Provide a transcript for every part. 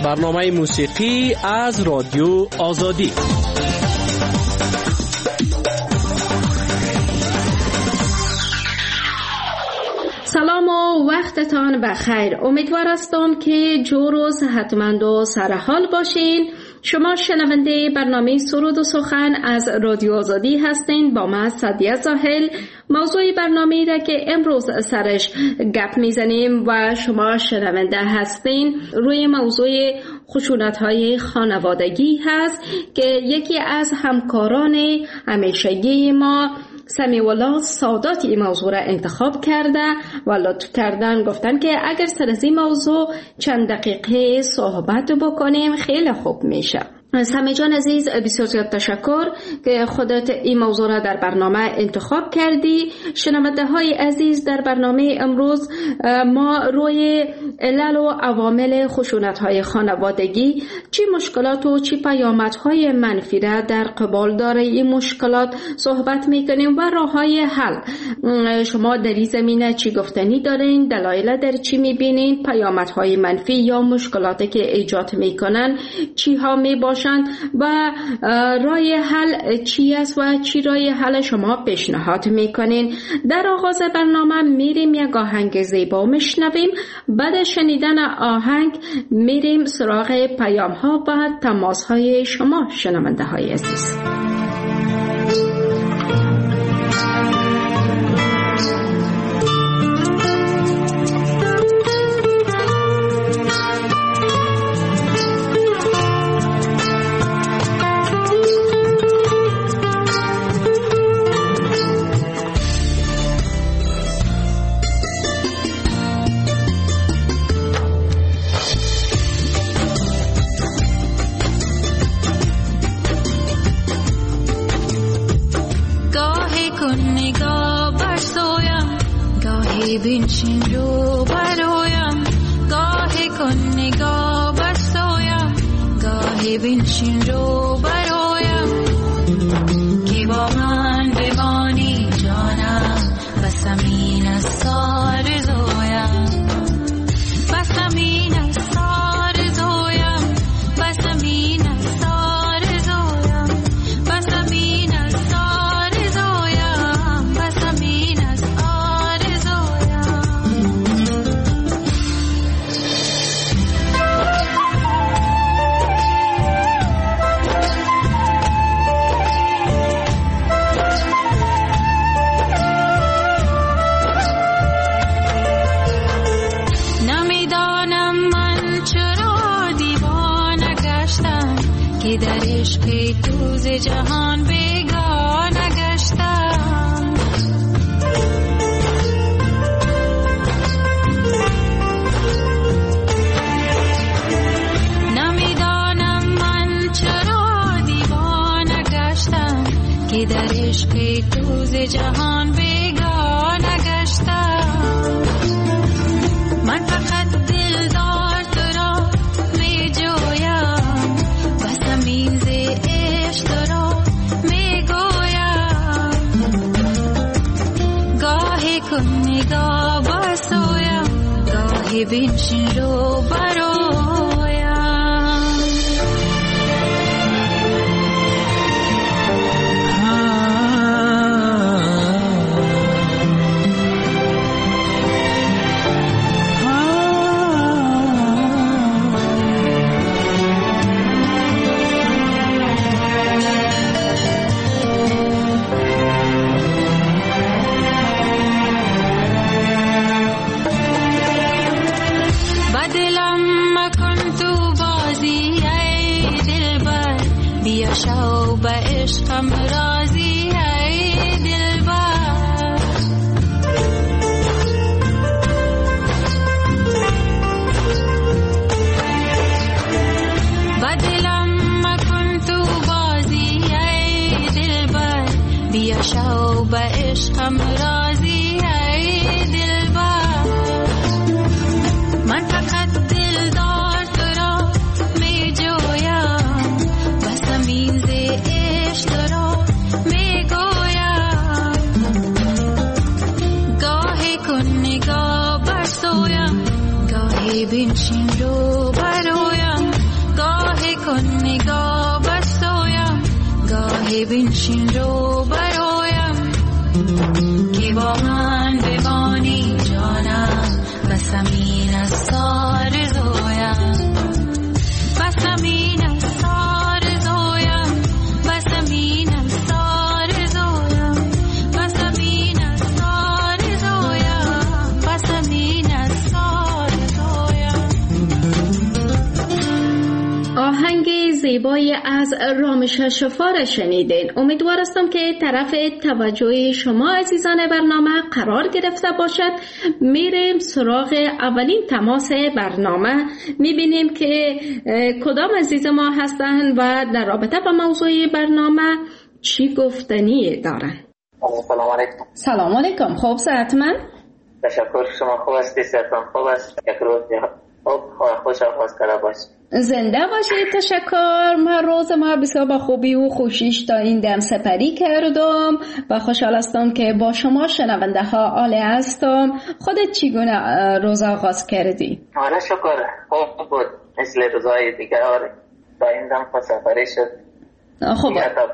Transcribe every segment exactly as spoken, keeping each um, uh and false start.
برنامه موسیقی از رادیو آزادی. سلام و وقتتان بخیر. امیدوار هستم که جور و صحتمند و سرحال باشین. شما شنونده برنامه سرود و سخن از رادیو آزادی هستین. با من سعدیه زاهل. موضوع برنامه را که امروز سرش گپ میزنیم و شما شنونده هستین روی موضوع خشونت‌های خانوادگی هست که یکی از همکاران همیشگی ما سمیع‌الله سادات این موضوع را انتخاب کرده و لطف کردن گفتن که اگر سر از این موضوع چند دقیقه صحبت بکنیم خیلی خوب میشه. سمی جان عزیز، بسیار زیاد تشکر که خودت این موضوع را در برنامه انتخاب کردی. شنونده های عزیز، در برنامه امروز ما روی علل و عوامل خشونت های خانوادگی، چی مشکلات و چی پیامد های منفی را در قبال داره این مشکلات صحبت میکنیم و راه های حل. شما در این زمینه چی گفتنی دارین؟ دلایل در چی میبینین؟ پیامد های منفی یا مشکلاتی که ایجاد میکنن چی ها میباشن و راه حل چی است و چی راه حل شما پیشنهاد میکنین؟ در آغاز برنامه میریم یک آهنگ زیبا میشنویم. بعد شنیدن آهنگ میریم سراغ پیام ها و تماس های شما شنونده های عزیز. بینشین رو برایم، گاهی کن نگاه بسایم، گاهی بینشین رو برایم که با من بمانی جانم، بسمین از سار زویم، بسمین از سار زویم، بسمین از سار زویم، بسمین از سار زویم، بسمین از در عشق دوز جهان بیگانه گشتم، نمیدانم من چرا دیوانه گشتم که در عشق دوز جهان بیگانه گشتم. من فقط دلدار تو را می جویم، بسمین ز عشق تو را می گویم، گاهی کن نگاه بسویم، گاهی بینشین رو برایم. شو به عشقم راضی ای دلبر، با دلم مکن تو بازی ای دلبر، بیا شو به عشقم راضی ای دلبر. من فقط دلدار تو را می جویم، بسمین ز عشق تو را می گویم، گاهی کن نگاه بسویم، گاهی بینشین رو برایم. که بنشین رو برایم که با من بمانی جانم بس امین از سار زویم بس امین از سار زویم بس امین از سار زویم بس امین از سار زویم بس امین از سار زویم. آهنگ زیبایی از رامش شفار شنیدین. امیدوار هستم که طرف توجه شما عزیزان برنامه قرار گرفته باشد. میریم سراغ اولین تماس برنامه، میبینیم که کدام عزیز ما هستن و در رابطه با موضوع برنامه چی گفتنی دارن. سلام علیکم. سلام علیکم. خوب صحتمند؟ تشکر. شما خوب هستی؟ صحتم خوب است؟ یک روز خوب خوش آغاز کرده باشید. زنده باشید. تشکر. من روز ما بسیار با خوبی و خوشیش تا این دم سپری کردم و خوشحال هستم که با شما شنونده ها عالی هستم. خودت چگونه روز آغاز کردی؟ آره شکر خوب بود مثل روزهای دیگر. آره تا این دم سپری شد. خب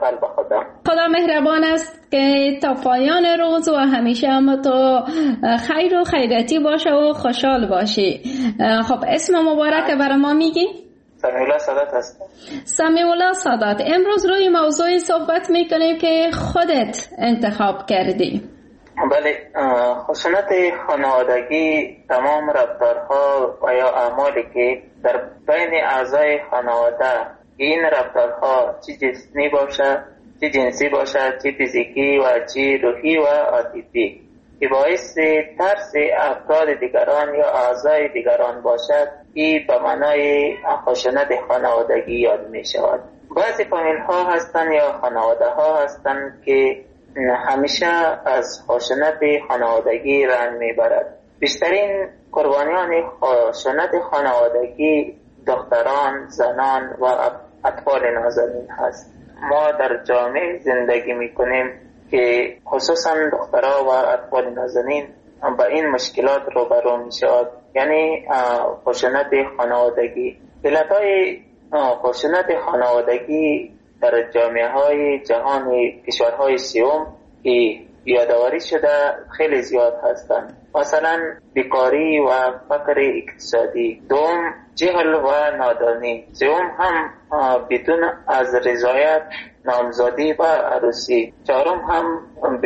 خدا مهربان است که تا پایان روز و همیشه هم تو خیر و خیرتی باشه و خوشحال باشی. خب اسم مبارک برای ما میگی؟ سمیعالله سادات هست. سمیعالله سادات، امروز روی موضوعی صحبت میکنیم که خودت انتخاب کردی. بله، خشونت خانوادگی تمام رفتارها و یا اعمالی که در بین اعضای خانواده این رفتارها چی جسمی باشد، چی جنسی باشد، چی فیزیکی و چی روحی و عاطفی که باعث ترس افراد دیگران یا اعضای دیگران باشد، این به معنای خشونت خانوادگی یاد می شود. بعضی فامیل ها هستند یا خانواده ها هستند که همیشه از خشونت خانوادگی رنج می برد. بیشترین قربانیان خشونت خانوادگی دختران، زنان و اطفال نازنین هست. ما در جامعه زندگی میکنیم که خصوصا دخترها و اطفال نازنین با این مشکلات روبرو میشود، یعنی خشونت خانوادگی. علتهای خشونت خانوادگی در جامعه های جهان کشورهای سیوم که یادآوری شده خیلی زیاد هستند. مثلا بیکاری و فقر اقتصادی. دوم جهل و نادانی. سوم هم بدون از رضایت نامزادی و عروسی. چهارم هم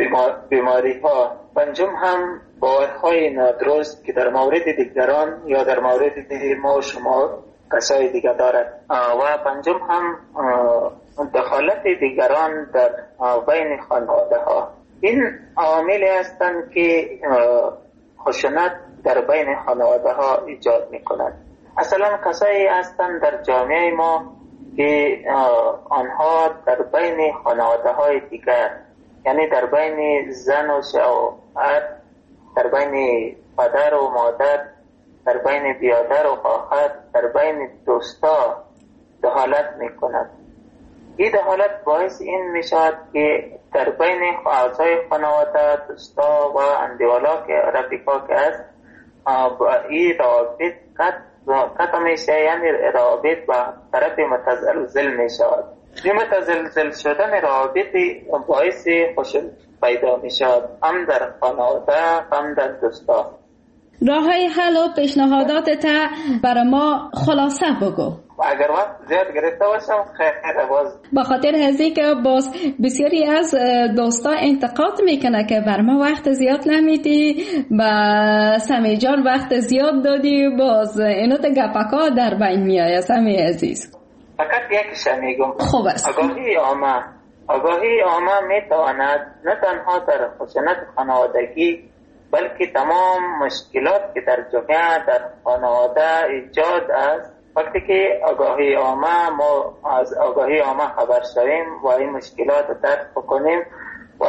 بیماری ها. پنجم هم باورهای نادرست که در مورد دیگران یا در مورد ما و شما کسای دیگر دارد. و پنجم هم دخالت دیگران در بین خانواده ها. این عواملی هستند که خشونت در بین خانواده ها ایجاد می کند. اصلا کسایی هستند در جامعه ما که آنها در بین خانواده های دیگر، یعنی در بین زن و شوهر، در بین پدر و مادر، در بین برادر و خواهر، در بین دوستا دخالت می کند. این دخالت باعث این می شود که در بین اعضای خانواده، دوستا و اندیوالا که رفیقا که است، این روابط قطع می شود، یعنی روابط به طرف متزلزل می شود. این متزلزل شدن روابط باعث خشونت پیدا می شود، هم در خانواده هم در دوستا. راه های حل و پیشنهادات تا برای ما خلاصه بگو. اگر وقت زیاد گرفته باشم خیلی باز با خاطر هزی که باز بسیاری از دوستا انتقاد میکنه که بر ما وقت زیاد نمیدی، با سمی جان وقت زیاد دادی، باز اینو تا گپکا در بین میآید. سمی عزیز فقط یکیش میگم، خوب است. آگاهی عامه. آگاهی عامه میتواند نه تنها در خشونت خانوادگی بلکه تمام مشکلات که در جامعه در خانواده ایجاد است، وقتی که آگاهی عامه ما از آگاهی عامه خبر شویم و این مشکلات رو درک بکنیم و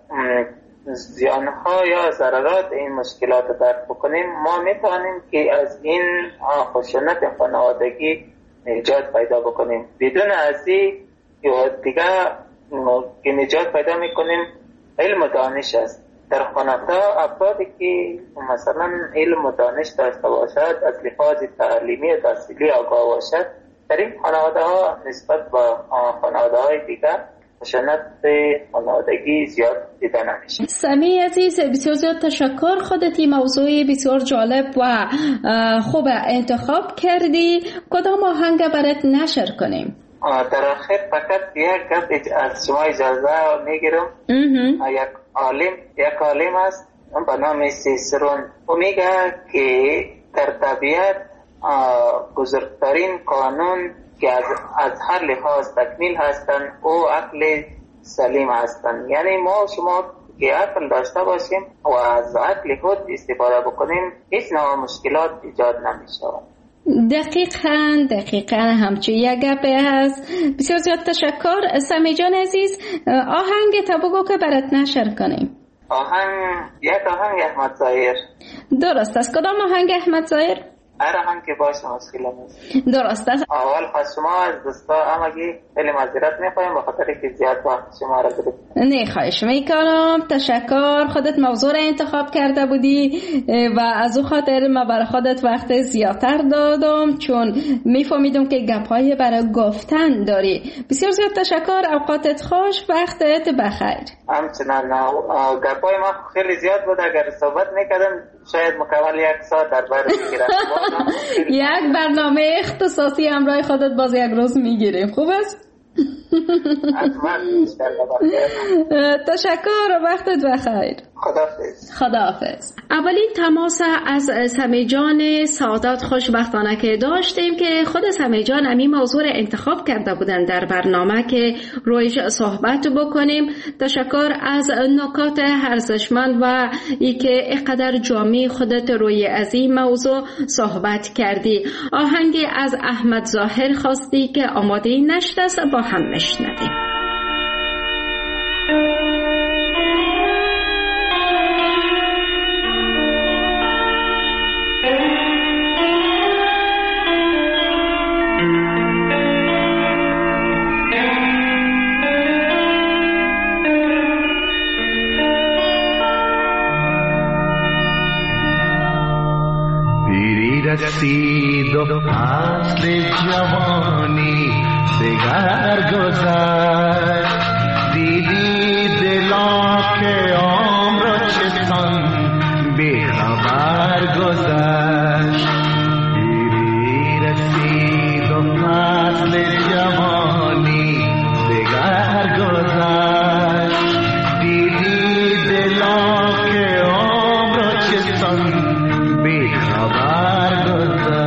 زیانها یا ضررات این مشکلات رو درک بکنیم، ما میتوانیم که از این خشونت خانوادگی نجات پیدا بکنیم. بدون از این دیگه که نجات پیدا میکنیم علم و دانش است. در خانواده افرادی که مثلا علم و دانش داشته باشد، از لحاظ تعلیمی و تحصیلی آگاه باشد، در این خانواده ها نسبت با خانواده های دیگر خشونت به خانوادگی زیاد دیده نمیشه. سمی عزیز، بسیار زیاد تشکر. خودت این موضوع بسیار جالب و خوب انتخاب کردی. کدام آهنگ برات نشر کنیم؟ در آخر فقط یک گپ از شما اجازه میگیرم. یک عالم یک عالم است به نام سیسرون، او میگه که در طبیعت بزرگترین قانون که از, از هر لحاظ تکمیل هستند او عقل سلیم هستند. یعنی ما شما که عقل داشته باشیم و از عقل خود استفاده بکنیم هیچ نوع مشکلات ایجاد نمیشه. دقیقاً دقیقاً همچون یک گپی هست. بسیار زیاد تشکر. سمی جان عزیز، آهنگ تا بگو که برات نشر کنیم. آهنگ یک آهنگ احمد ظاهر. درست است. کدام آهنگ احمد ظاهر؟ هر آهنگ که باشه مشکل نیست. درست است. اول خواست شما از دوستا همگی خیلی معذرت میخوایم به خاطر که زیاد وقت شما را گرفتیم. نه خواهش میکنم. تشکر. خودت موضوع را انتخاب کرده بودی و از او خاطر ما برای خودت وقت زیادتر دادم چون میفهمیدم که گپای برای گفتن داری. بسیار زیاد تشکر. اوقاتت خوش. وقتت بخیر. همچنان گپای ما خیلی زیاد بود. اگر صحبت میکردم شاید مکمل یک ساعت در بر میگیرم. یک برنامه اختصاصی همراه خودت باز یک روز میگیریم. خوب است؟ تشکر و وقتت بخیر. خداحافظ. خداحافظ. اولین تماس از سمی جان سعادت خوشبختانه که داشتیم که خود سمی جان همین موضوع را انتخاب کرده بودن در برنامه که رویش صحبت بکنیم. تشکر از نکات ارزشمند و ای که اینقدر جامع خودت روی از این موضوع صحبت کردی. آهنگی از احمد ظاهر خواستی که آماده نشده است، با هم مشنویم. رسید و فصل جوانی دگر گذشت، دیدی دلا که عمر چسان بی خبر گذشت. دیری رسید و فصل جوانی دگر گذشت، دیدی دلا که عمر چسان بی خبر گذشت.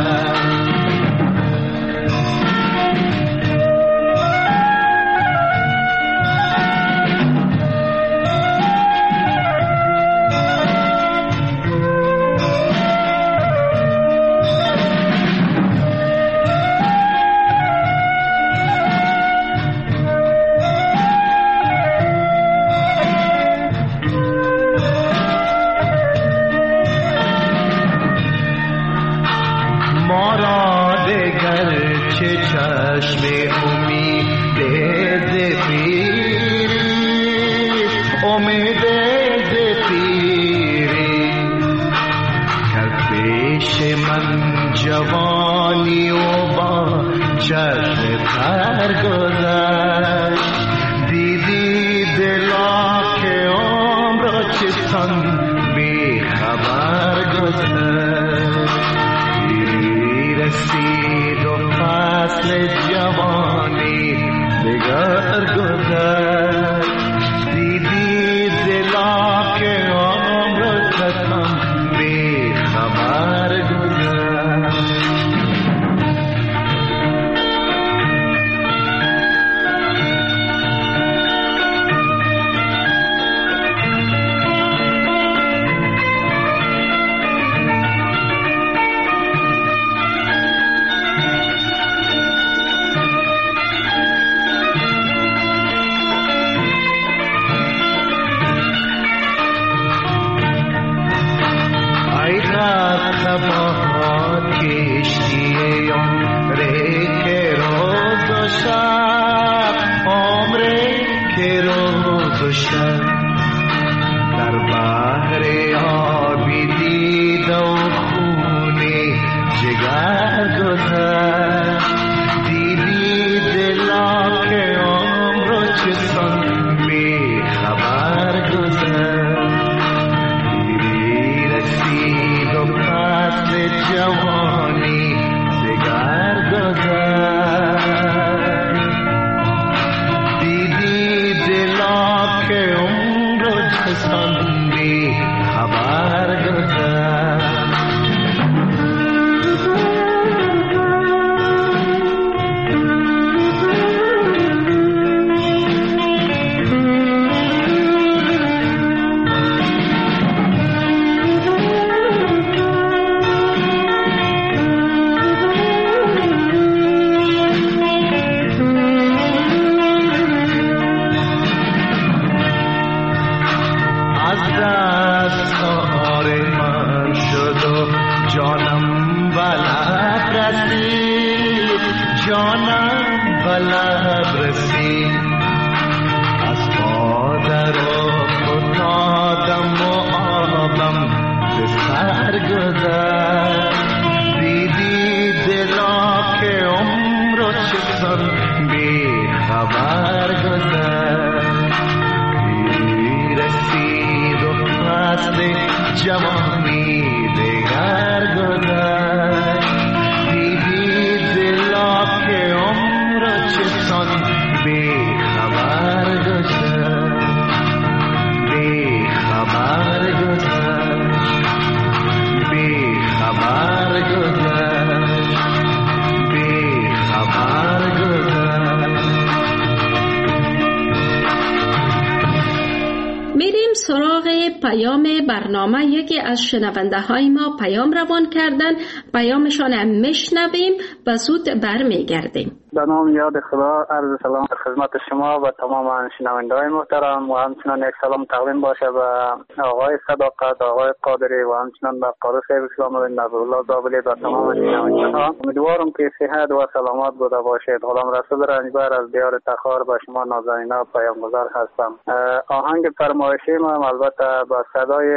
جوانی و با چشم تر گذشت، دیدی دلا که عمر چسان بی خبر گذشت. دیری رسید و فصل جوانی دگر گذشت، دیدی دلا که عمر چسان بی خبر گذشت. در بحر آبی دید و خونه جگر گذشت، دیدی دلا که عمر چه سان بی خبر گذشت. دیری رسید و فصل جوانی دگر گذشت. دیدی دلا که عمر و چه سان بی خبر گذشت. پیام برنامه یکی از شنونده های ما پیام روان کردن، پیامشان هم میشنویم و زود برمیگردیم. به نام یاد خدا عرض سلام خدمت شما و تمام شنونده های محترم و همچنان یک سلام تقدیم باشه به آقای صداقت، آقای قادری و همچنان به قاری صاحب اسلام و نظرالله زابلی و تمام شنونده ها. امیدوارم که صحت و سلامت بوده باشید. غلام رسول رنجبر از دیار تخار به شما نازنینا پیامگذار هستم. آهنگ فرمایشی ما البته با صدای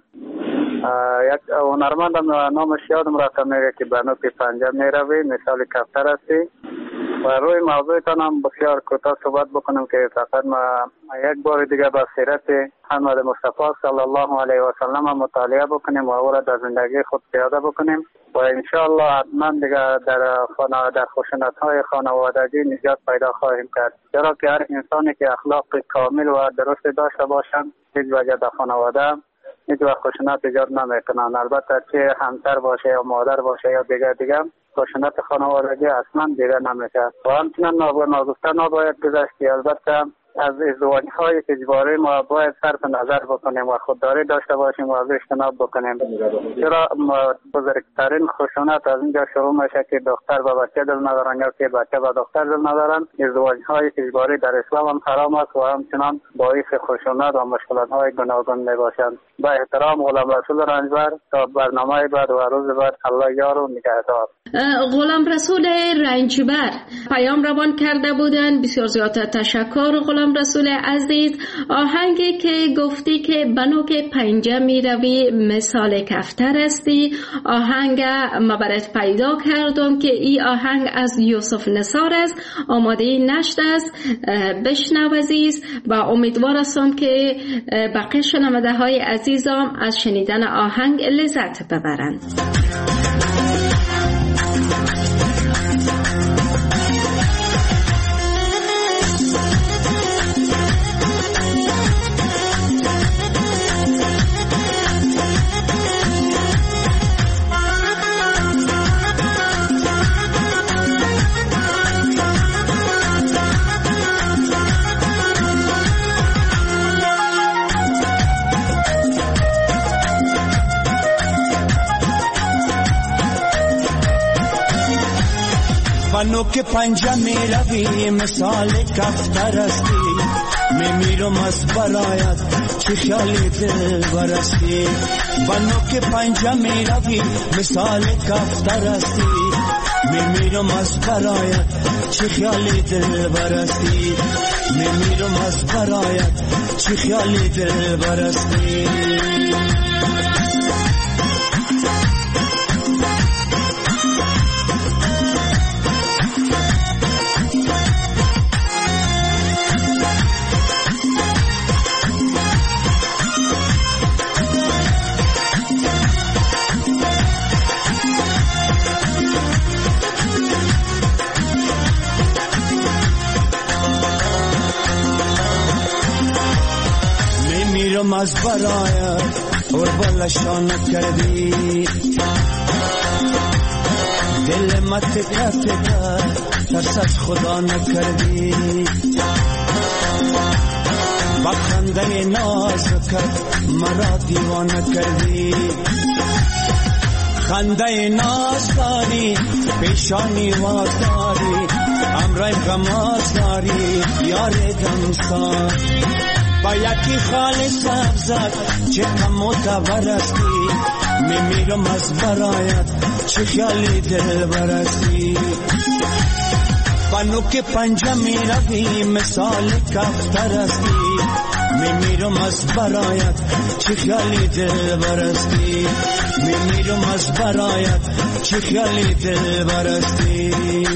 یک هنرمندم نامش یادم رفته میگه که به نوک پنجه میروی مثال کفتر هستی و روی موضوعتان هم بسیار کوتاه صحبت بکنم که فقط ما یک بار دیگه با سیرت محمد مصطفی صلی الله علیه و سلم مطالعه بکنیم و او را در زندگی خود پیاده بکنیم و انشاءالله حتما دیگه در خانه در خشونت های خانوادگی نجات پیدا خواهیم کرد. چرا که هر انسانی که اخلاق کامل و درست داشته باشند هیچ وجه در خانواده هیچ وقت خشونت ایجاد نمیکنن. البته چه همسر باشه یا مادر باشه یا دیگه دیگه خشونت خانوادگی اصلا دیگه نمیشه و همچنان ناگفته نباید گذشت. البته از ازدواج های اجباری ما باید صرف نظر بکنیم و خودداری داشته باشیم و از اجتناب بکنیم. چرا بزرگترین خشونت از اینجا شروع میشه که دختر به بچه دل ندارن یا که بچه به دختر دل ندارن. ازدواج های اجباری در اسلام هم حرام است و همچنان باعث خشونت و مشکلات های گوناگون میباشند. با احترام غلام رسول رنجبر تا برنامه بعد و روز بعد الله یار و نگهدار. غلام رسول رنجبر پیام روان کرده بودن. بسیار زیاد تشکر غلام رسول عزیز. آهنگی که گفتی که بنو که پنجه می روی مثال کفتر هستی، آهنگ ما برات پیدا کردم که این آهنگ از یوسف نثار است، آماده نشد است. بشنو عزیز و امیدوار هستم که بقیه شنونده های عزیزم از شنیدن آهنگ لذت ببرند. بنو که پنجه می روی مثال کفتر هستی، می میرم از برایت چه خیالی دل برستی. بنو که پنجه می روی مثال کفتر هستی، می میرم از برایت چه خیالی دل برستی. می میرم از برایت چه خیالی دل برستی. میمیرم از برایت قربالشا نکردی دل من تکه تکه ترس از خدا نکردی با خنده نازکت مرا دیوانه کردی خنده ناز داری پیشانی واز داری امرای غماز داری یار دمستان با یکی خال سبزت چه کم و تبرستی میمیرم از برایت چه خیالی دل برستی با نوک پنجه میروی مثال کفتر استی میمیرم از برایت چه خیالی دل برستی میمیرم از برایت چه خیالی دل برستی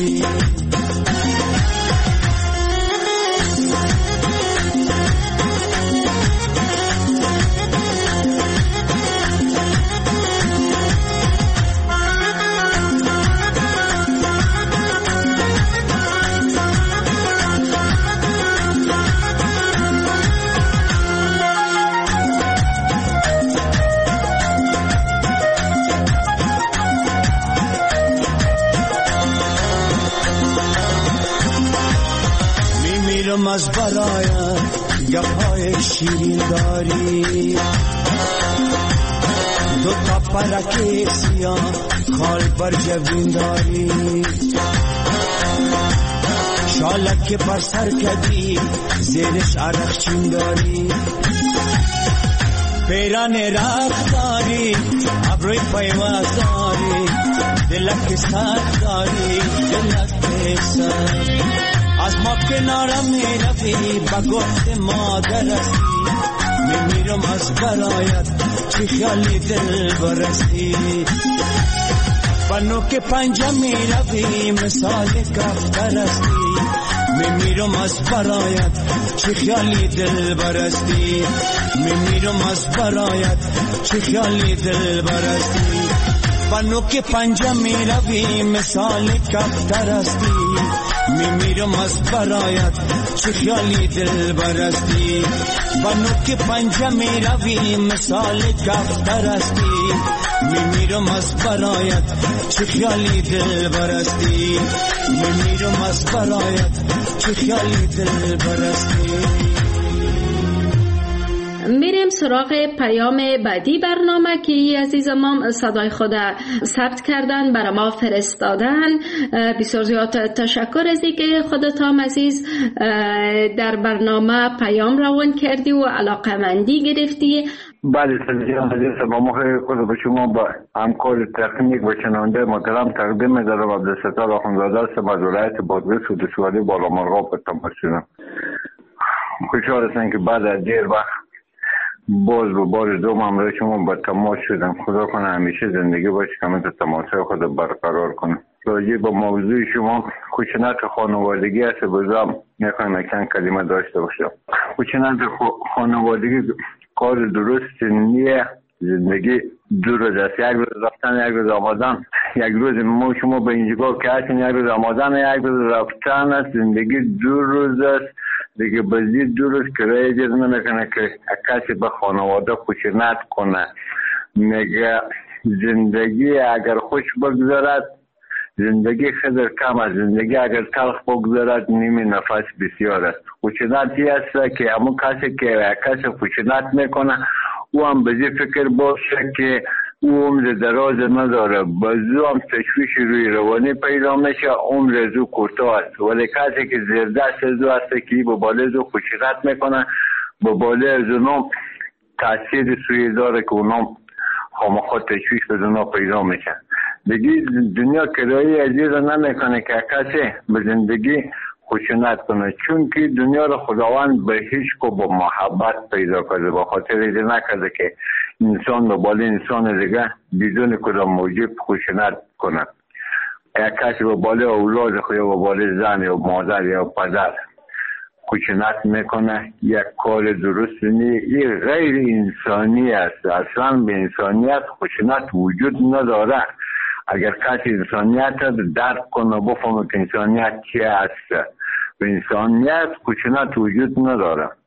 از برایت گپای شیرین داری دو تا پرک سیاه خال بر جبین داری شالک پر سر کدی زیرش عرق چین داری پیران رخ داری ابروی پیواز داری دلک سر داری دلک سر از ما کنارم میروی با گفت مادر استی میمیرم از برایت چه خیالی دل برستی با نوک پنجه میروی مثال کفتر استی میمیرم از برایت چه خیالی دل برستی میمیرم از برایت چه خیالی دل برستی با نوک پنجه میروی مثال کفتر استی میمیرم از برایت چه خیالی دل برستی با نوک پنجه میروی مثال کفتر استی میمیرم از برایت چه خیالی دل برستی میمیرم از برایت چه خیالی دل برستی میریم سراغ پیام بعدی برنامه که عزیز ما صدای خود ثبت کردن برای ما فرستادن. بسیار زیاد تشکر از اینکه خودت هم عزیز در برنامه پیام روان کردی و علاقمندی گرفتی. بله سلام عزیز با مخیر خود به شما با همکار تکنیک و شنونده محترم تقدیم دارم عبدالستار آخوندزاده هستم از ولایت بادغیس و ولسوالی بالامرغاب به تماشا. خوشحال هستم که بعد از دیر وقت باز به بار دوم همراه شما با تماس شدم. خدا کنه همیشه زندگی باشه که من تماسای خود برقرار کنم. راجع به موضوع شما خشونت خانوادگی است بازم میخوایم چند کلمه داشته باشم. خشونت خانوادگی کار درست نیه. زندگی دو روز است، یک روز رفتن یک روز آمدن. یک روز ما شما به اینجا که هستین یک روز آمدن یک روز رفتن است. زندگی دو روز است دیگه. بازی دو روز کرایه اجازه نمیکنه که کسی به خانواده خشونت کنه. میگه زندگی اگر خوش بگذارد زندگی خیلی کم است، زندگی اگر تلخ بگذارد نیمی نفس بسیار است. خشونتی است که همون کسی که کسی خشونت میکنه او هم بزی فکر باشه که او عمر دراز نداره، بازو هم تشویش روی روانی پیدا میشه، عمر زو کوتاه است. ولی کسی که زیر دست زو است که با باله زو خشونت میکنه با باله از اونم تاثیر سوی داره که اونم خامخواه تشویش به اونا پیدا میشه. دیگه دنیا کرایی عزیز نمیکنه که کسی به زندگی خشونت کنه، چون که دنیا رو خداوند به هیچ کو با محبت پیدا کرده، با خاطر ایده نکرده که انسان به بالا انسان دیگه بدون کدام موجب خشونت کنه. یک کسی به بالا اولاد خود یا به بالا زن یا مادر یا پدر خشونت میکنه یک کار درست نیست. این غیر انسانی است، اصلا به انسانیت خشونت وجود نداره. اگر کسی انسانیت درک کنه بفهمه که انسانیت چی است. به انسانیت خشونت وجود نداره.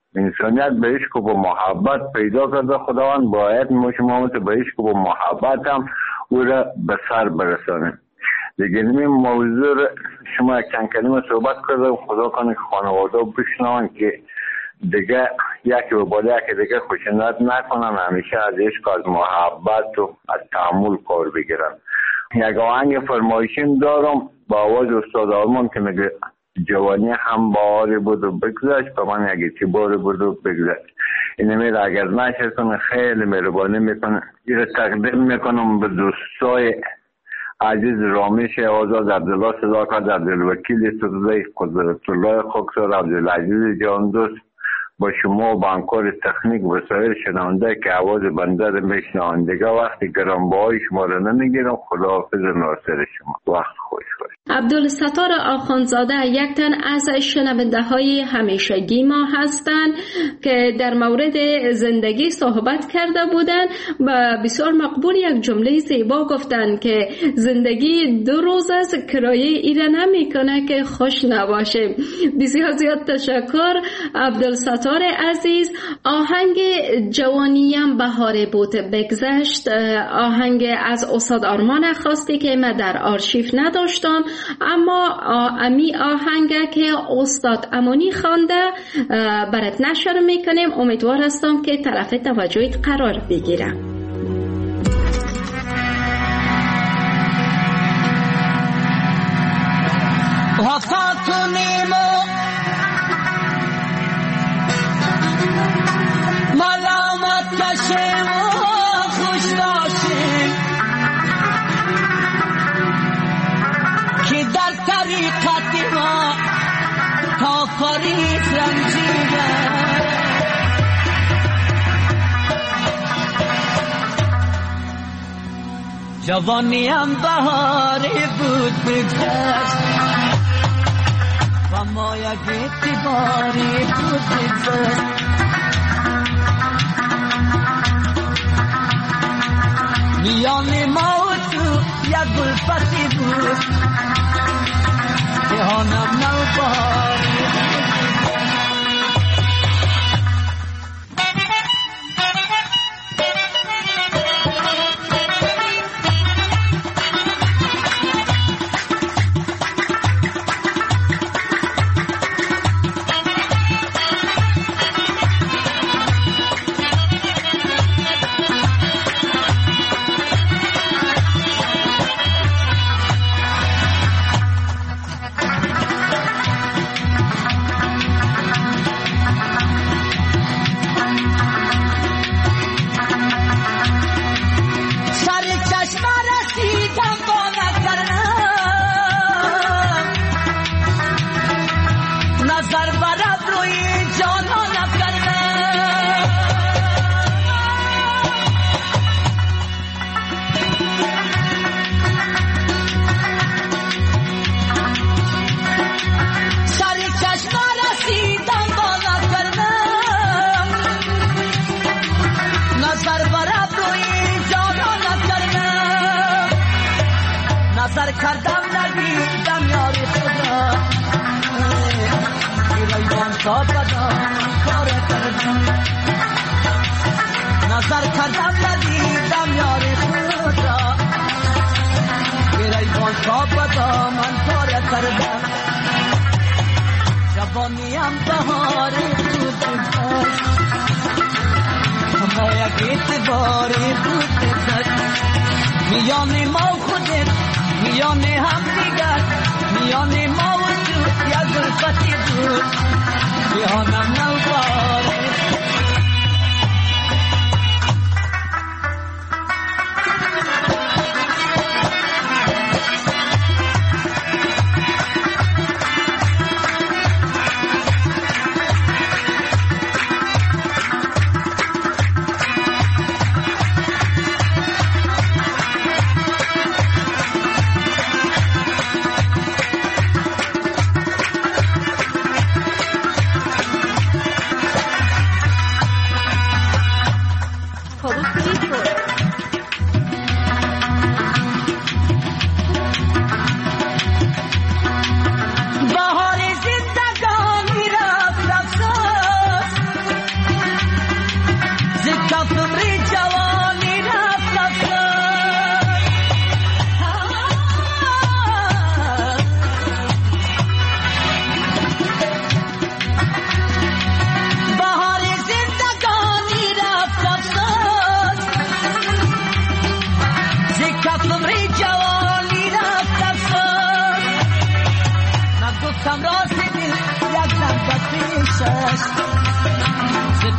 انسانیت به عشق و به محبت پیدا کرده خداوند، باید ما شما مثل به عشق و به محبت هم او را به سر برسانیم. دیگه این موضوع شما چند کلمه صحبت کرده، خدا کنه که خانواده بشنوان که دیگه یکی به بالا یکی دیگه خشونت نکنن، همیشه از عشق از محبت و از تحمل کار بگیرن. یک آهنگ فرمایشیم دارم با آواز استاد آرمان که میگه جوانی هم باری بود و بگذشت، به من یک اعتباری بود و بگذشت. این میره اگر نشر کنه خیلی مهربانی میکنه. این تقدیم میکنم به دوستای عزیز رامش آزاد عبدالله صداقت عبدالوکیل سرزی قدرت الله خاکسار عبدالعزیز جان دوست، با شما و بانکار تکنیک و سایر شنونده که آواز بنده رو میشنوند. دیگه وقتی گرانبهای شما رو نمیگیرم. خداحافظ ناصر شما. وقت خوش باش. عبدالستار آخوندزاده یک تن از شنونده های همیشگی ما هستند که در مورد زندگی صحبت کرده بودند و بسیار مقبول یک جمله زیبا گفتند که زندگی دو روز است، کرایه ایره نمی کنه که خوش نباشه. بسیار زیاد تشکر عبدالستار عزیز. آهنگ جوانیم بهاره بود بگذشت، آهنگ از استاد آرمان خواستی که من در آرشیو نداشتم، اما امی آهنگ که استاد امانی خوانده برات نشر میکنیم. امیدوار هستم که طرف توجهت قرار بگیرم. ملامت کشیم و خوش باشیم که در طریقت ما تا فریق رنجیده. جوانیم بهاری بود بگذشت و ما یک اعتباری بود بگذشت. میان ما و تو یک گل پسی بود، جهانم نو بهاری بود. نظر کردم ندیدم یار خود را، گریبان تا بدا من پاره کردم. جوانیم بهاری بود بگذشت، اما یک اعتباری بود بگذشت. میان ما و خودت، میان هم دیگر، میان ما و تو یک گلفتی بود، جهانم نوباره.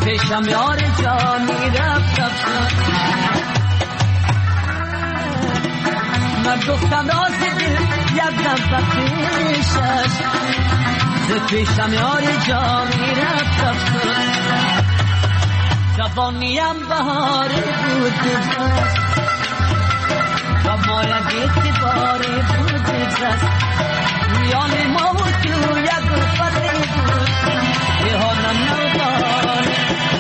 پیشم یار جانی رفت رفت من گفتم راز دل یادم و پیشش ز پیشم یار جانی رفت رفت جوانیم بهار بود بس و مایگی باری بود بس میان ما و تو یک فتری بود یه ها نموباره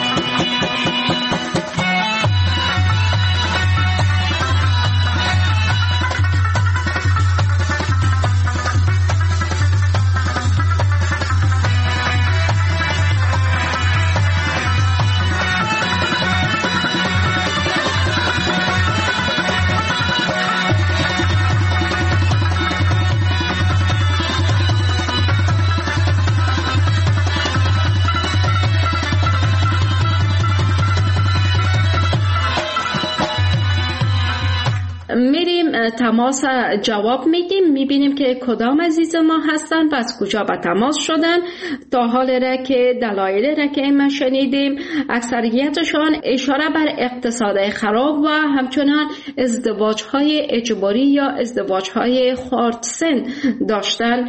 میریم تماس جواب میدیم، میبینیم که کدام عزیز ما هستن و از کجا به تماس شدن. تا حال را که دلایل را که ما شنیدیم اکثریتشان اشاره بر اقتصاد خراب و همچنان ازدواج های اجباری یا ازدواج های خردسن داشتن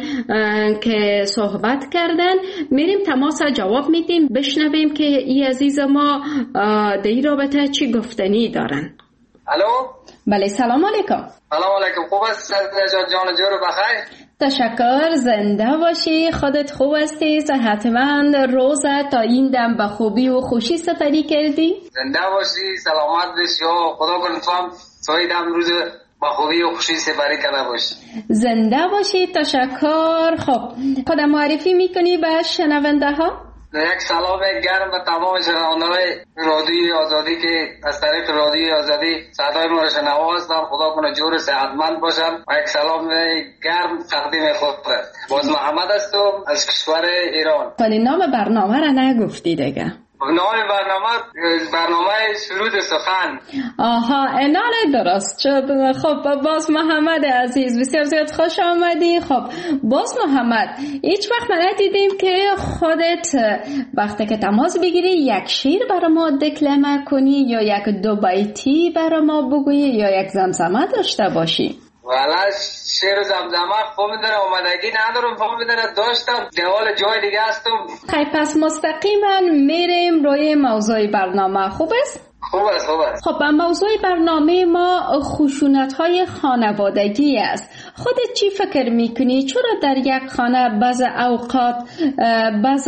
که صحبت کردن. میریم تماس جواب میدیم، بشنویم که این عزیز ما در این رابطه چی گفتنی دارن. الو. بله سلام علیکم. سلام علیکم. خوب است جان جور بخیر؟ تشکر، زنده باشی. خودت خوب هستی؟ صحتمند؟ روزت تا این دم به خوبی و خوشی سپری کردی؟ زنده باشی، سلامت باشی و خدا کنه تو هم سوی دم روز با خوبی و خوشی سپری کرده باشی. زنده باشی. تشکر. خب خودم معرفی میکنی به شنونده ها؟ یک سلام گرم به تمام شنونده‌های رادیوی آزادی که از طریق رادیوی آزادی صدای ما را شنوا هستند. خدا کنه جور صحتمند باشن و یک سلام گرم تقدیم خود کرد. باز محمد هستم از کشور ایران. ولی نام برنامه را نگفتی دیگه. نام برنامه برنامه سرود سخن. آها انال درست شد. خب باز محمد عزیز بسیار زیاد خوش آمدی. خب باز محمد هیچ وقت ندیدیم که خودت وقتی که تماس بگیری یک شعر برای ما دکلمه کنی یا یک دو بیتی برای ما بگویی یا یک زمزمه داشته باشی. والا شعر زمزمه خوب میداره آمدگی ندارم، خوب میداره داشتم دوال جای دیگه هستم. خیلی پس مستقیما میریم روی موضوع برنامه. خوب است؟ خوب است خوب است. خب موضوع برنامه ما خشونت‌های خانوادگی است. خودت چی فکر میکنی؟ چرا در یک خانه بعض اوقات بعض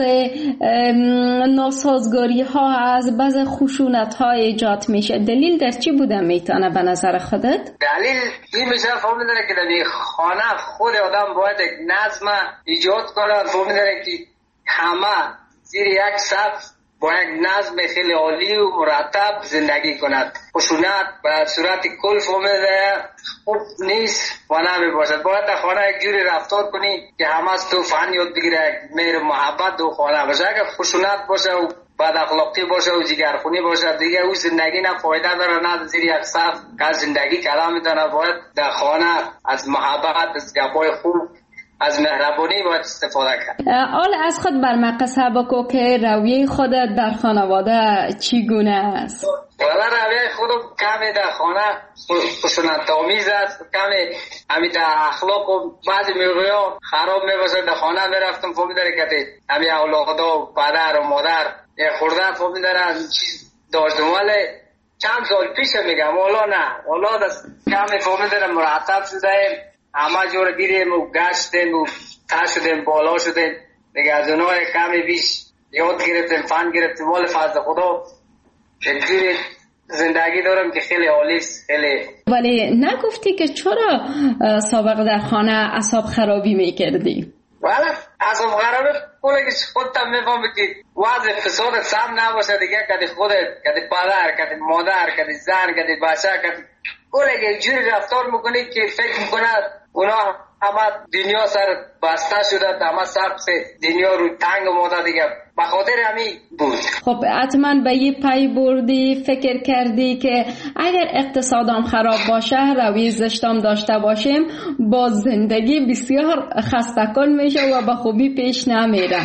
ناسازگاری ها از بعض خشونت ها ایجاد میشه؟ دلیل در چی بوده میتونه به نظر خودت؟ دلیل این میشه فهمی داره که در خانه خود آدم باید یک نظم ایجاد کنه. فهمی داره که همه زیر یک سقف با یک نظم خیلی عالی و مرتب زندگی کند. خشونت به صورت کل فهمیده خوب نیست و نمی باشد. باید در خانه یک جوری رفتار کنی که همه از تو فن یاد بگیره، مهر محبت دو خانه باشه. اگر خشونت باشه و بد اخلاقی باشه و جگرخونی باشه دیگه او زندگی نه فایده داره نه زیر یک سقف که زندگی کلام میتونه. باید در خانه از محبت، از گپای خوب، از مهربانی باید استفاده کرد. حال از خود بر مقصه بکو که رویه خودت در خانواده چگونه است؟ والا رویه خودم کمی در خانه خشونت آمیز است، کمی همی در اخلاق و بعضی موقعا خراب میباشه. در خانه میرفتم فهمیداره که همی اولادها و پدر و مادر یه خورده فهمیداره چیز داشتم، ولی چند سال پیش میگم والا نه والا کمی فهمیداره مرتب شده، همه جور گیریم و گشتیم و تا شدیم بالا شدیم دیگه. از اونها کمی بیش یاد گرفتیم، فن گرفتیم. مال فضل خدا یک زندگی دارم که خیلی عالیست خیلی. ولی نگفتی که چرا سابق در خانه اعصاب خرابی میکردی؟ والا اعصاب خرابی کلی که خودت هم میفهمی که وضع اقتصاد سم نباشه دیگه. کدی خودت، کدی پدر، کدی مادر، کدی زن، کدی بچه، کدی کلی که جوری رفتار میکنی که فکر میکنه اونا همه دنیا سر بسته شده، همه سقف دنیا رو تنگ ماده دیگه. به خاطر همین بود. خب حتما به یه پی بردی، فکر کردی که اگر اقتصادم خراب باشه، روی زشتم داشته باشیم، با زندگی بسیار خسته کن میشه و به خوبی پیش نمیره.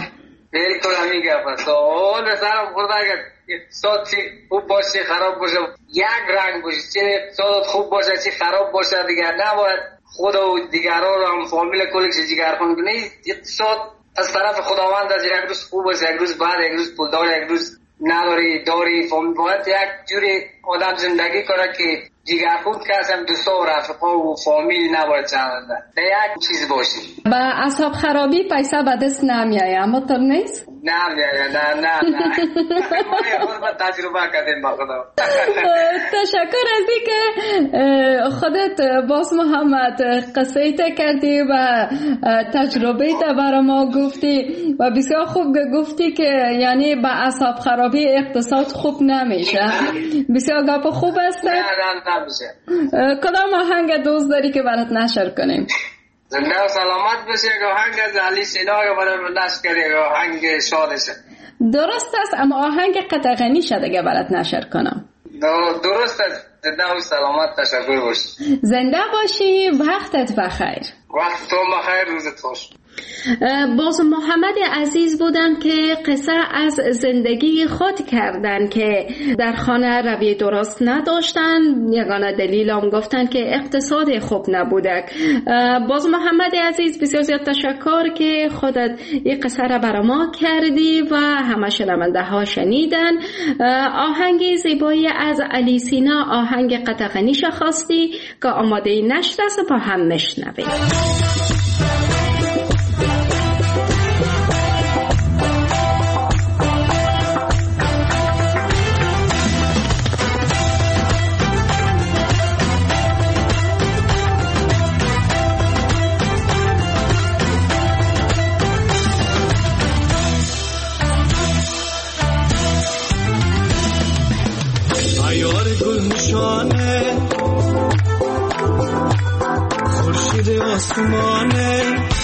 بالکل همین گپ است. اون سرم خورد اگر اقتصاد خوب باشه خراب باشه یک رنگ باشه، چه اقتصاد خوب باشه چه خراب باشه دیگر نباید خود و دیگران رو هم فامیل کلش جگرخون کنه. اقتصاد از طرف خداوند از یک روز خوب است یک روز بعد، یک روز پولدار یک روز نداری داری. فامیل باید یک جوری آدم زندگی کنه که جگرخون کس هم دوستا و رفقا و فامیل نباید چنده ده یک چیز باشی. با اعصاب خرابی پیسه به دست نمیایه، اما طور نیست؟ نمیایه نه نه نه ما خود با تجربه کردیم با خدا. تشکر از این که خودت باز محمد قصه تا کردی و تجربه تا برای ما گفتی و بسیار خوب گفتی که یعنی با اعصاب خرابی اقتصاد خوب نمیشه. بسیار گپ خوب است. نه نه نمیشه. کدام آهنگ دوست داری که برات نشر کنیم؟ زنده و سلامت بشه که آهنگ از علی سینا که برای نشر کنیم آهنگ شادشه. درست است، اما آهنگ قطع غنی شد اگه برات نشر کنم. درست است. زنده و سلامت تشکر باشی. زنده باشی. وقتت بخیر. وقت تو بخیر، روزت خوش. باز محمد عزیز بودن که قصه از زندگی خود کردن که در خانه روی درست نداشتن. یگانه دلیل هم گفتن که اقتصاد خوب نبوده. باز محمد عزیز بسیار زیاد تشکر که خودت این قصه را برای ما کردی و همه شنونده ها شنیدن. آهنگ زیبایی از علی سینا، آهنگ قطع غنیش خواستی که آماده نشر است، با هم مشنویم. آسمانه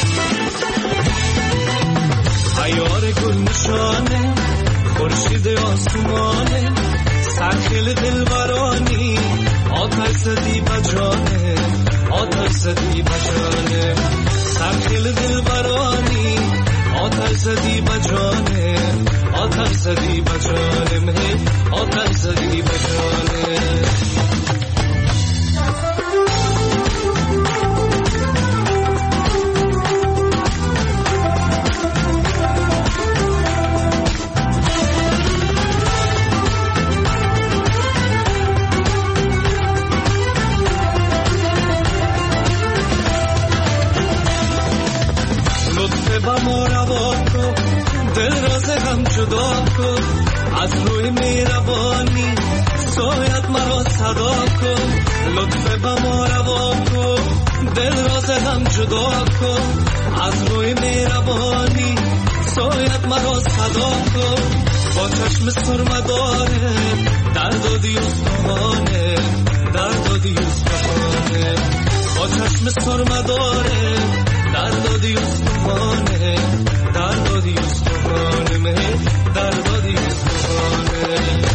عیار گل نشانه خورشید آسمانه سرخیل دلبرانی آتش زدی بجانه آتش زدی بجانه سرخیل دلبرانی آتش زدی بجانه آتش زدی بجانه مه آتش زدی بجانه از روی مهربانی سویت مرا صدا کن لطف به ما روا کن دل راز هم جدا کن از روی مهربانی سویت مرا صدا کن با چشم سرمداره درد و دیوستانه درد و دیوستانه با چشم سرمداره درد و دیوستانه درد و دیوستانه مه درد و دیوستانه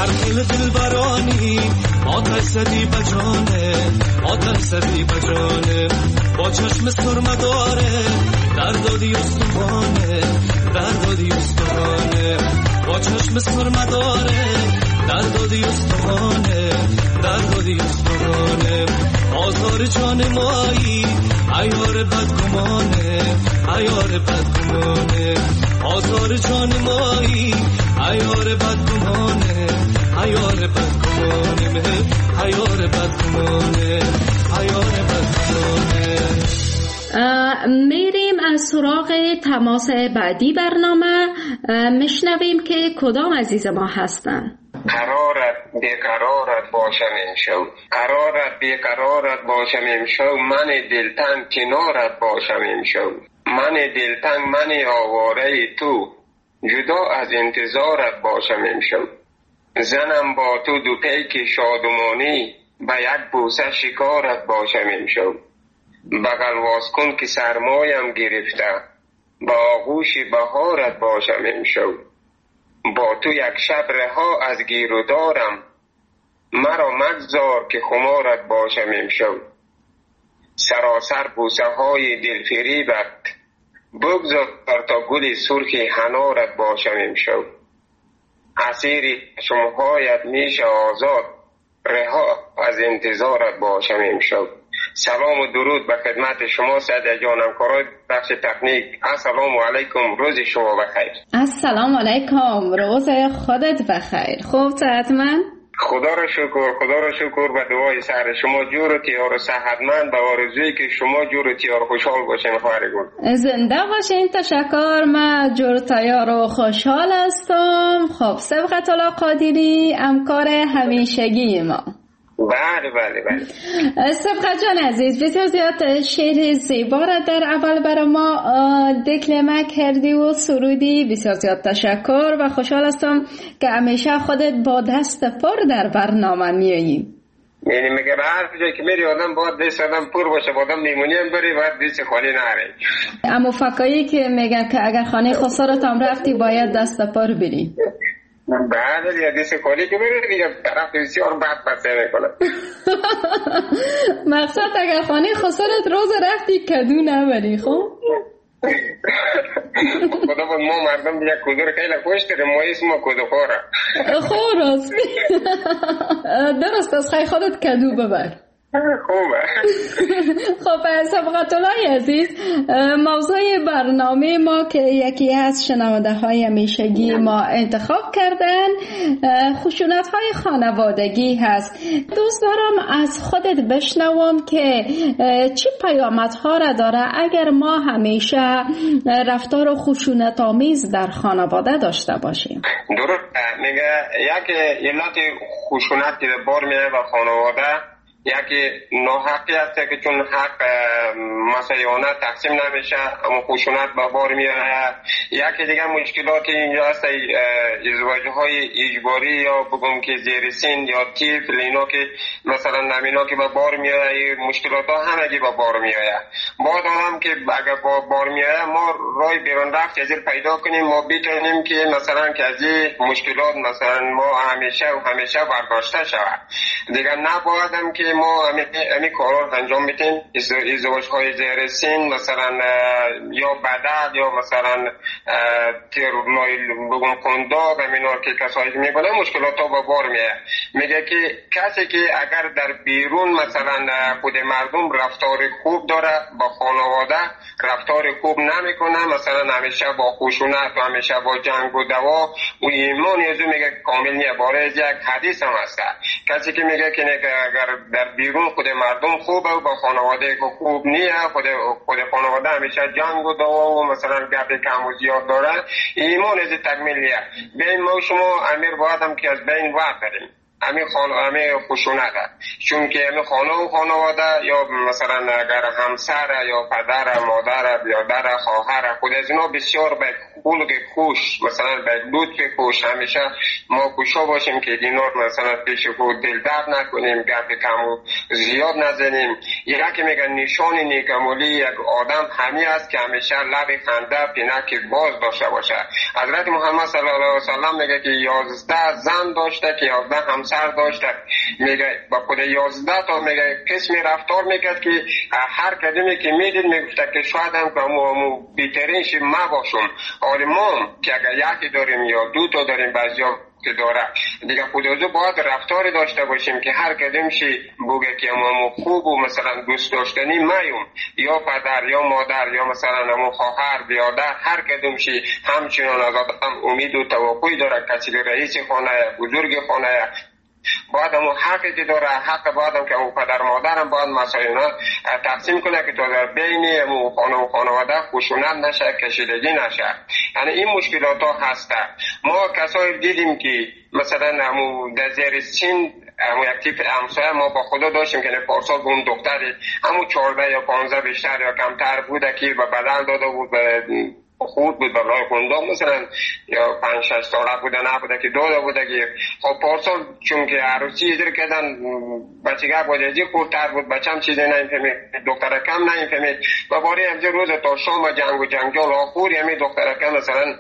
برخیل دلبرانی آتش زدی بجانه آتش زدی بجانه با چشم سرمه داره در دادی استوانه در دادی استوانه با چشم سرمه داره در دادی استوانه در دادی استوانه آزار جان مایی عیار بدگمانه عیار بدگمانه آزار جان مایی عیار بدگمانه عیار بدگمانه عیار بدگمانه عیار بدگمانه. میریم از سراغ تماس بعدی برنامه، میشنویم که کدام عزیز ما هستن. قرارت بیقرارت باشم امشب، قرارت بیقرارت باشم امشب، من دلتنگ کنارت باشم امشب، من دلتنگ من آواره تو، جدا از انتظارت باشم امشب، زنم با تو دو پیک شادمانی، به یک بوسه شکارت باشم امشب، بغل واز کن که سرمایم گرفته، با آغوش بهارت باشم امشب، با تو یک شب رها از گیر و دارم، مرا مگذار که خمارت باشم امشب، سراسر بوسه های دلفریبت، بگذار تا گل سرخ حنارت باشم امشب، اسیر چشمهایت میشه آزاد، رها از انتظارت باشم امشب. سلام و درود به خدمت شما سعید جانم کارای بخش تکنیک. السلام علیکم، روز شما بخیر. السلام علیکم، روز خودت بخیر. خوب صحتمند؟ خدا را شکر، خدا را شکر به دعای سر شما جور و تیار و صحتمند، به آرزویی که شما جور و تیار خوشحال باشین. خواهر گل زنده باشین. تشکر، من جور تیار و خوشحال هستم. خب سبقت الله قادری همکار همیشگی ما. بله بله بله. سبقت جان عزیز، بسیار زیاد شعر زیبا را در اول برای ما دکلمه کردی و سرودی. بسیار زیاد تشکر و خوشحال هستم که همیشه خودت با دست پر در برنامه میایی. یعنی میگه هر جایی که میری آدم باید دست آدم پر باشه، با آدم میمونی هم بری باید دست خالی نره. اما فکایی که میگن که اگر خانه خسارت هم رفتی باید دست پر بری. بعد یا دست خالی که بری دیگه طرف بسیار بد بسته میکنه. مقصد اگر خانه خسارت روز رفتی کدو نبری. خب خدا بود ما مردم دیگه کدو رو خیلی خوش داریم، ما اسم ما کدو خوره. خب راست درست از خیلی خودت کدو ببر. خوبه. خب سبقت الله عزیز، موضوع برنامه ما که یکی از شنونده های همیشگی ما انتخاب کردن خشونت های خانوادگی هست. دوست دارم از خودت بشنوم که چی پیامد ها را داره اگر ما همیشه رفتار خشونت آمیز در خانواده داشته باشیم. درست میگه یک علت خشونت که بار میره به خانواده یکی ناحقی هست که چون حق مسیحانه تقسیم نمیشه اما خشونت به بار میاره. یکی دیگه مشکلات اینجا هست ازدواج های اجباری یا بگم که زیر سن یا طفل، اینا که مثلا نمینا که به بار میاره، مشکلات ها همگی به بار میاره. باید هم که اگر با بار میاره ما رای بیرون رفت از پیدا کنیم، ما بتونیم که مثلا که از این مشکلات مثلا ما همیشه و همیشه برداشته شود. دیگه نباید هم که ما همین کارا انجام میدیم، ازدواج های زیر سن مثلا یا بدل یا مثلا ترورنای بگم کنداغ همینا که کسایی میکنه مشکلات ها به بار میه. میگه که کسی که اگر در بیرون مثلا خود مردم رفتار خوب داره با خانواده رفتار خوب نمیکنه، مثلا همیشه با خشونت و همیشه با جنگ و دوا و ایمان یزو میگه کامل نیه. باره از یک حدیث هم هست کسی که میگه که اگر در بیرون خود مردم خوبه و با خانواده که خوب نیه، خود خود خانواده همیشه جنگ و دوا و مثلا گپ کم و زیاد داره، ایمان از تکمیل نیه. بین ما شما امیر باید هم که از بین وقت داریم. همین خانه همین خشونت چون که همین خانه و خانواده یا مثلا اگر همسر یا پدر مادر برادر خواهر خود از اینا بسیار به خلق خوش مثلا به لطف خوش همیشه ما کوشا باشیم که اینا مثلا پیش خود دل درد نکنیم، گپ کم و زیاد نزنیم. یکی میگن نشان نیکمالی یک آدم همین است که همیشه لب خنده پینک باز داشته باشه. حضرت محمد صلی الله علیه و سلم میگه که یازده زن داشته که یازده همسر داشته. میگه با خود یازده تا میگه قسمی رفتار میکرد که هر کدومی که میدید میگفته که شاید هم که همو بیترینش ما باشم. حالی ما که اگر یکی داریم یا دو تا داریم بعضیا که داره دیگه خودمون باید رفتاری داشته باشیم که هر کدومشی بگه که ما خوب و مثلا دوست داشتنی ماییم یا پدر یا مادر یا مثلا همون خواهر برادر هر کدومشی همچنان از آدم امید و توقعی داره کسی که رئیس خانه بزرگ خانه باید همون حقی که داره حق باید هم که اون پدر مادرم باید مسائل تقسیم کنه که تا در بین همون خانه و خانواده خشونت نشه کشیدگی نشه. یعنی این مشکلات ها هسته. ما کسایی دیدیم که مثلا همون در زیر سن همون یک تیپ همسایه ما با خدا داشتیم که پارسال به اون دختری همون چهارده یا پانزده بیشتر یا کمتر بوده که به بدل داده بود به خود بود برای خونده مثلا یا پنج شش ساله بوده نبوده که داده بوده که خب پارسال چون که عروسی ادر کردن بچگه بازیجی خودتر بود بچم چیزی نمیفهمید دختر کم نمیفهمید و باری همجه روز تا شام جنگ و جنجال آخوری همی دختر کم مثلا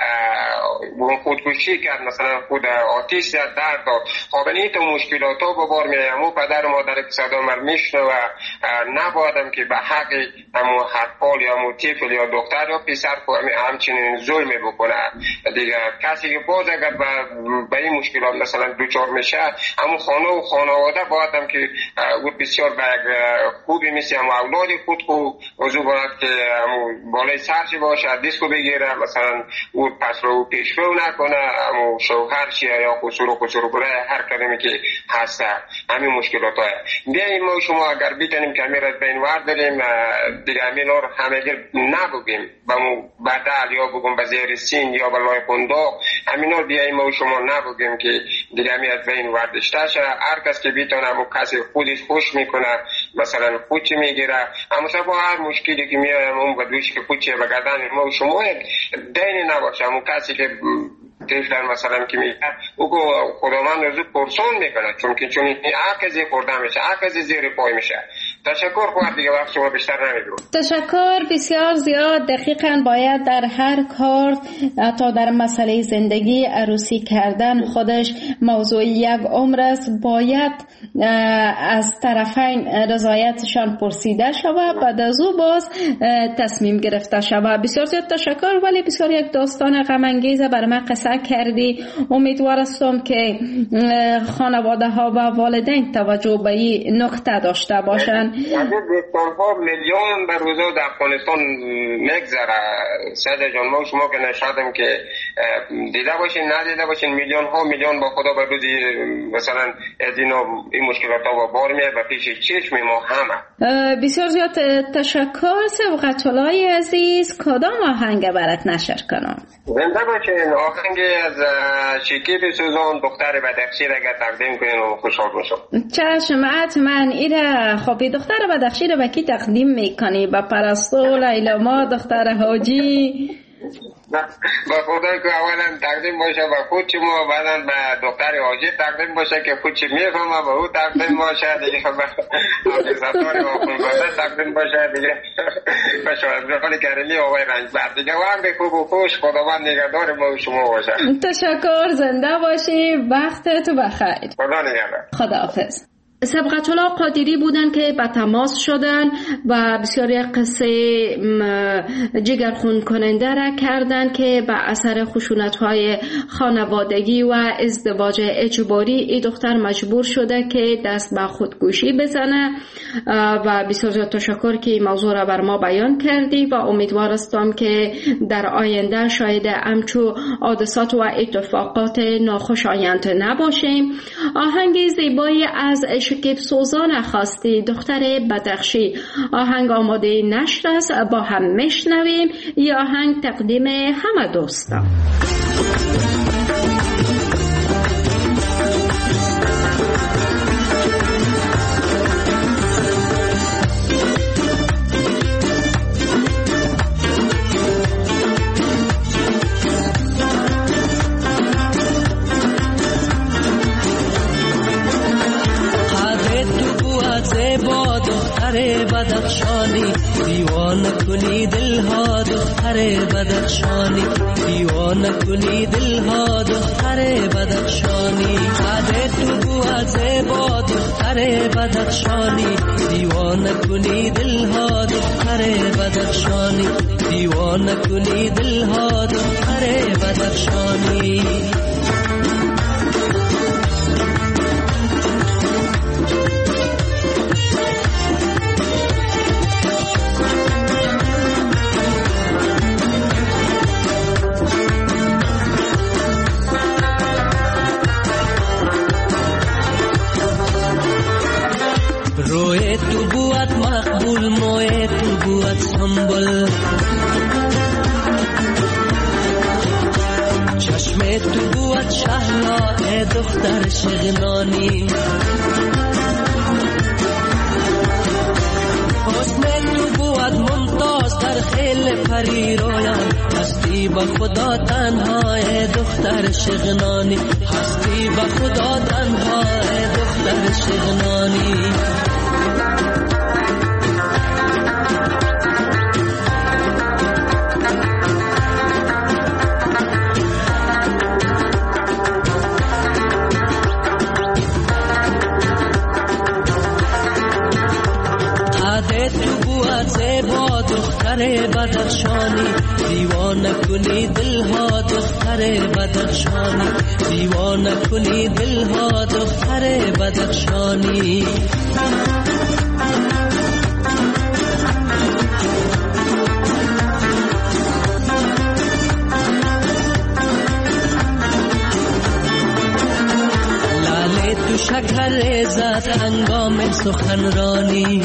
خودکشی کرد مثلا خود آتیش زد درد داد. خب این تو مشکلات ها ببار میایم و پدر مادر که صدا مر میشنه و نبادم که به حق همو حقال یا همو طفل یا دختر یا پسر همچنین ظلم بکنه دیگه. کسی که باز اگر به این مشکلات مثلا دوچار میشه همون خانه و خانواده باید هم که بسیار به خوبی مثل همون اولاد خود خوب وضو باید که همون بالای سرشی باشه دیسکو بگیره مثلا او پس رو پیش رو نکنه همون شوهر چیه یا قصور و قصور بره هر کلمی که هسته همین مشکلات های بیاییم ما شما اگر بیتنیم که همین رد بین ورداریم دیگه همین رو همه گیر نبگیم بدل یا بگم به زیر سین یا بلای قنداق همین رو بیاییم و شما نبگیم که دیگه همیت به این وردشته شه. هر کس که بیتانه همون کسی خودش خوش میکنه مثلا خودچی میگیره همون با هر مشکلی که میایم اون به دوش که خودچی بگردن ما و شما دینی نباشه. همون کسی که تیفلر مثلا که میگه او خداوند روزو پرسون میکنه چون که چون این عقضی خورده میشه عقضی زیر پای میشه. تشکر خواهد دیگه وقت شما بیشتر نمیدونم. تشکر بسیار زیاد. دقیقاً باید در هر کار تا در مسئله زندگی عروسی کردن خودش موضوع یک عمر است. باید از طرفین رضایتشان پرسیده شود بعد از او باز تصمیم گرفته شود. بسیار زیاد تشکر. ولی بسیار یک داستان غم انگیز بر من قصه کردی. امیدوار هستم که خانواده ها و والدین توجه به این نکته داشته باشند. دستان ها میلیون بر روزا در افغانستان نگذره. سید جان ما شما که نشدم که دیده باشین ندیده باشین میلیون ها میلیون با خدا بر روزی مثلا از اینا این مشکلات ها با بار میاد و پیش چشم ما همه. بسیار زیاد تشکر. سبقت الله عزیز کدام آهنگ برات نشر کنم؟ زنده باشین. آهنگ از شکیب سوزان دختر بدخشی را اگر تقدیم کنین و خوشحال باشم. چشم حتما. ایره خب دختر بدخشی را به کی تقدیم میکنی؟ به پرستو لیلا ما دختر حاجی؟ با خدا که اولا تقدیم باشه به خود چی ما بعدا به دختر حاجی تقدیم باشه که خود چی میفهمه به او تقدیم باشه دیگه به حافظتاری و خونگازه تقدیم باشه دیگه به شاهدرخان کریمی آقای رنجبر دیگه وقت خوب و خوش خداوند نگهدار ما و شما باشه. تشکر. زنده باشی. وقتت بخیر. خدا نگهدار. خداحافظ. سبقت الله قادری بودن که به تماس شدن و بسیاری قصه جگرخون کننده را کردن که به اثر خشونت‌های خانوادگی و ازدواج اجباری این دختر مجبور شده که دست به خودکشی بزنه و بسیار تشکر که این موضوع را بر ما بیان کردی و امیدوار هستم که در آینده شاید همچو حادثات و اتفاقات ناخوشایند نباشیم. آهنگ زیبایی از شکیب سوزان خواستی دختر بدخشی. آهنگ آماده نشر است. با هم میشنویم. این آهنگ تقدیم همه دوستان. دختر بدخشانی دیوانه کنی دلها دختر بدخشانی دیوانه کنی دلها دختر بدخشانی قد تو بود زیبا دختر بدخشانی دیوانه کنی دلها دختر بدخشانی دیوانه کنی دلها دختر بدخشانی روی تو بود مقبول موی تو بود سنبل چشم تو بود شهلا ای دختر شغنانی حسن تو بود ممتاز در خیل پری رویان هستی با خدا تنها ای دختر شغنانی هستی با خدا تنها ای دختر شغنانی دختر بدخشانی دیوانه کنی دلها دختر بدخشانی دیوانه کنی دلها دختر بدخشانی لاله تو شکر زد هنگام سخنرانی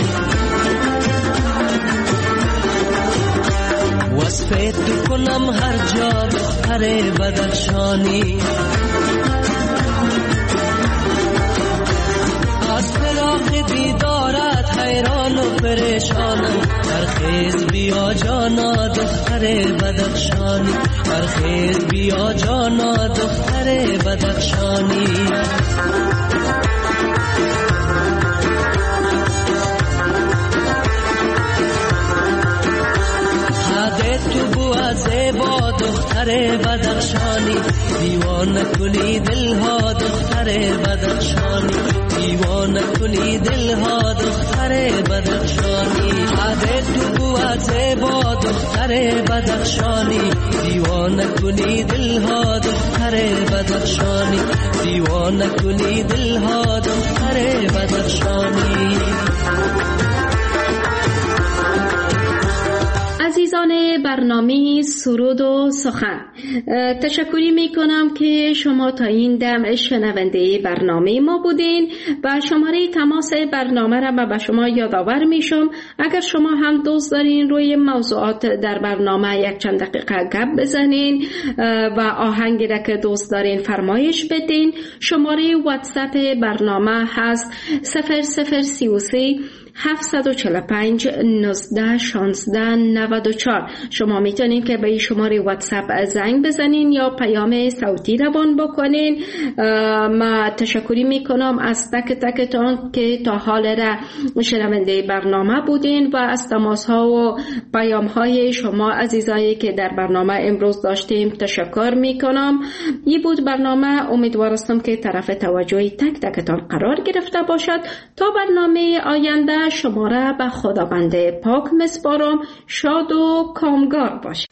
وصفه تو کنم هر جا دختر بدخشانی از فراق دیدارت حیران و پریشانم برخیز بیا جانا دختر بدخشانی برخیز بیا جانا دختر بدخشانی تو بود زیبا دختر بدخشانی دیوانه کنی دلها دختر بدخشانی دیوانه کنی دلها دختر بدخشانی قد تو بود زیبا دختر بدخشانی دیوانه کنی دلها دختر بدخشانی دیوانه کنی دلها دختر بدخشانی عزیزان برنامه سرود و سخن، تشکری می کنم که شما تا این دم شنونده برنامه ما بودین و شماره تماس برنامه را به شما یادآور می شم. اگر شما هم دوست دارین روی موضوعات در برنامه یک چند دقیقه گپ بزنین و آهنگی را که دوست دارین فرمایش بدین، شماره واتساپ برنامه هست صفر صفر سی و سه هفت چهار پنج نوزده شانزده نود و چهار. شما میتونین که به این شماره واتساپ زنگ بزنین یا پیام صوتی روان بکنین. ما تشکری میکنم از تک تکتان که تا حال را شنونده برنامه بودین و از تماس ها و پیام های شما عزیزایی که در برنامه امروز داشتیم تشکر میکنم. این بود برنامه، امیدوارم که طرف توجه تک تکتان قرار گرفته باشد. تا برنامه آینده شما را به خداوند پاک میسپارم. شاد و کامگار باشید.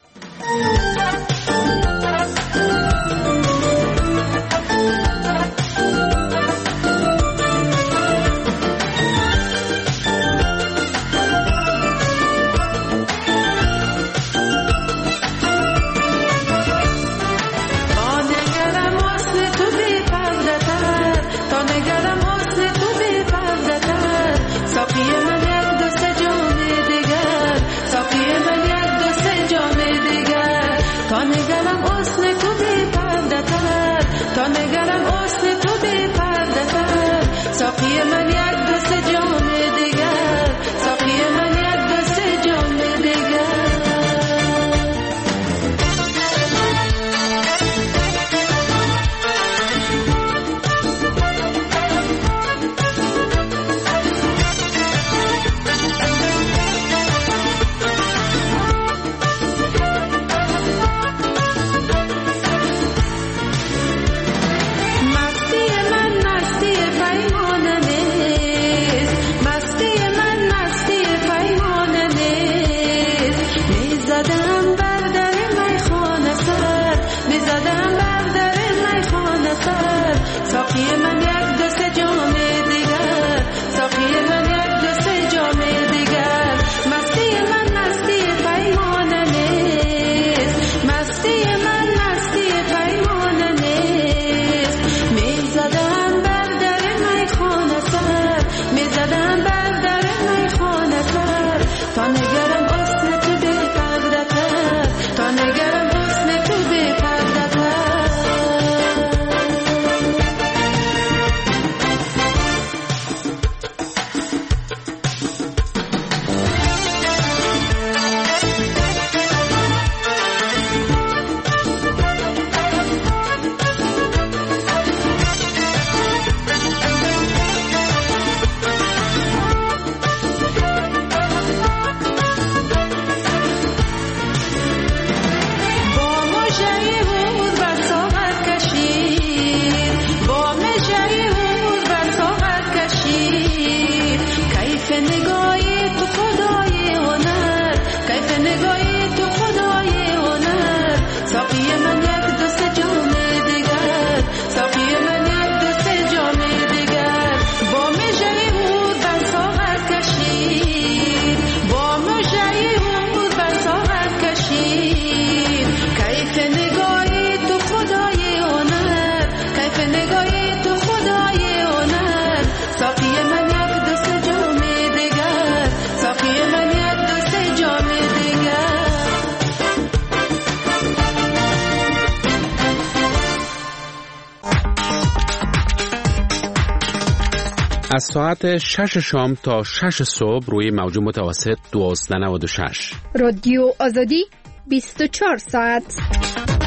تا از ساعت شش شام تا شش صبح روی موج متوسط دوازده نود و شش. رادیو آزادی بیست و چهار ساعت.